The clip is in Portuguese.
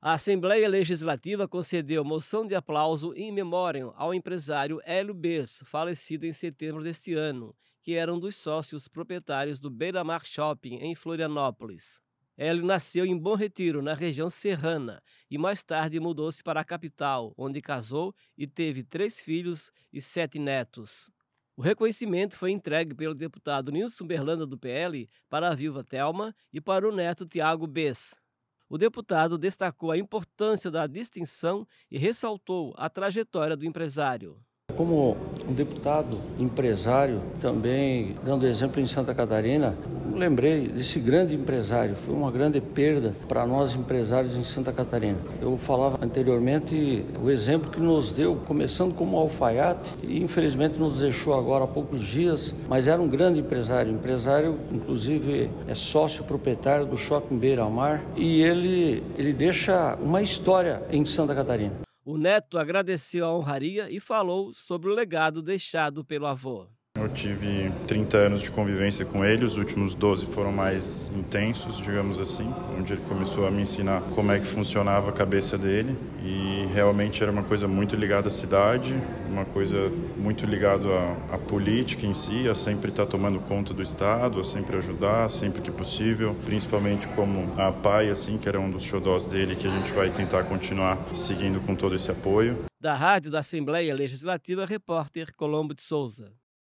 A Assembleia Legislativa concedeu moção de aplauso in memoriam ao empresário Hélio Bes, falecido em setembro deste ano, que era um dos sócios proprietários do Beira-Mar Shopping, em Florianópolis. Hélio nasceu em Bom Retiro, na região serrana, e mais tarde mudou-se para a capital, onde casou e teve 3 filhos e 7 netos. O reconhecimento foi entregue pelo deputado Nilson Berlanda, do PL, para a viúva Thelma e para o neto Tiago Bes. O deputado destacou a importância da distinção e ressaltou a trajetória do empresário. Como um deputado empresário, também dando exemplo em Santa Catarina, lembrei desse grande empresário. Foi uma grande perda para nós empresários em Santa Catarina. Eu falava anteriormente o exemplo que nos deu, começando como alfaiate, e infelizmente nos deixou agora há poucos dias, mas era um grande empresário. Empresário, inclusive, é sócio proprietário do Shopping Beira-Mar, e ele deixa uma história em Santa Catarina. O neto agradeceu a honraria e falou sobre o legado deixado pelo avô. Eu tive 30 anos de convivência com ele, os últimos 12 foram mais intensos, digamos assim, onde ele começou a me ensinar como é que funcionava a cabeça dele, e realmente era uma coisa muito ligada à cidade, uma coisa muito ligada à política em si, a sempre estar tomando conta do Estado, a sempre ajudar, sempre que possível, principalmente como a pai, assim, que era um dos xodós dele, que a gente vai tentar continuar seguindo com todo esse apoio. Da Rádio da Assembleia Legislativa, repórter Colombo de Souza.